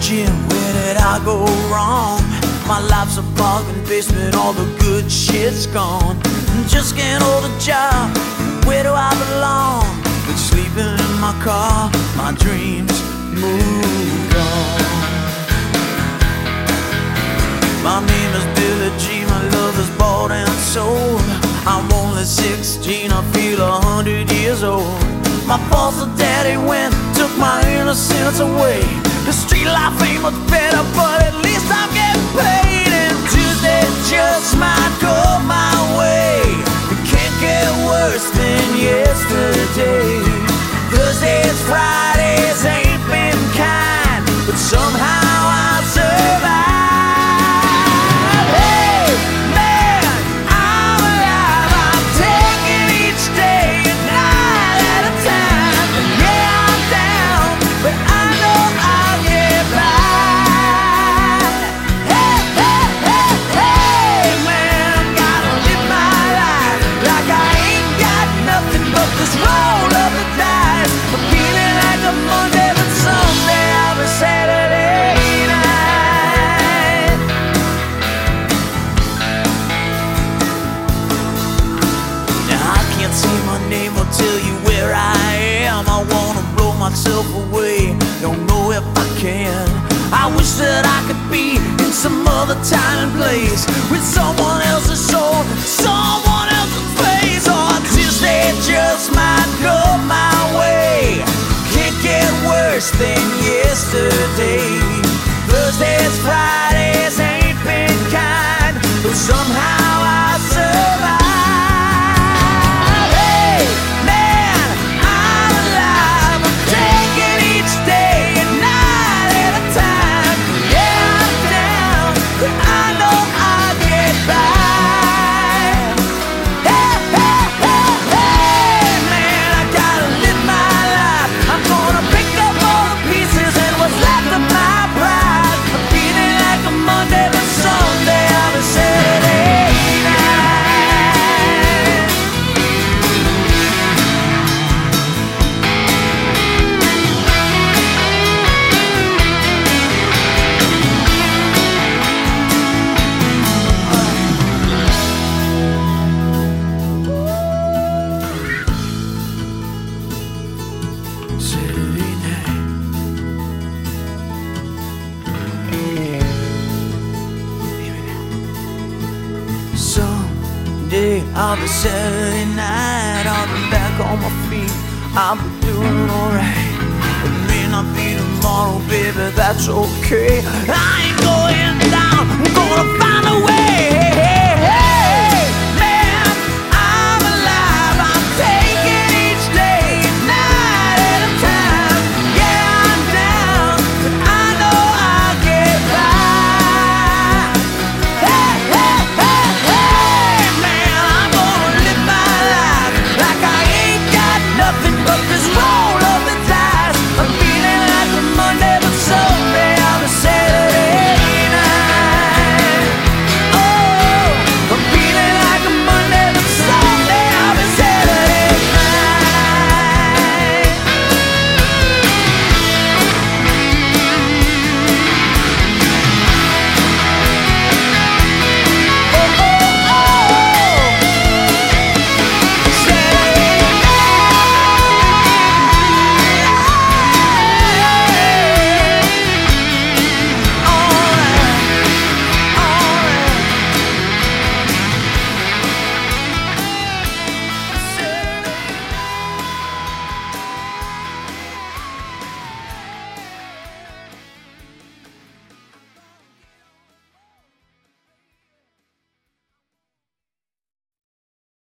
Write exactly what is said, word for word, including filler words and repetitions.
Jim, where did I go wrong? My life's a bargain basement, all the good shit's gone. Just can't hold a job, where do I belong? But sleeping in my car, my dreams moved on. My name is Billy G, my love is bought and sold. I'm only sixteen, I feel a hundred years old. My foster daddy went, took my innocence away. The street life ain't much better, but at least I'm getting paid. And Tuesday just might go my way. It can't get worse than yesterday. Thursdays, Fridays ain't been kind, but somehow I survived. Myself away, don't know if I can. I wish that I could be in some other time and place, with someone else's soul, someone else's face. Or Tuesday just might go my way. Can't get worse than yesterday. Thursdays, Fridays ain't been kind, but somehow I survived. I'll be Saturday night, I'll be back on my feet, I'll be doing alright. It may not be tomorrow, baby, that's okay. I ain't going down, I'm gonna fight.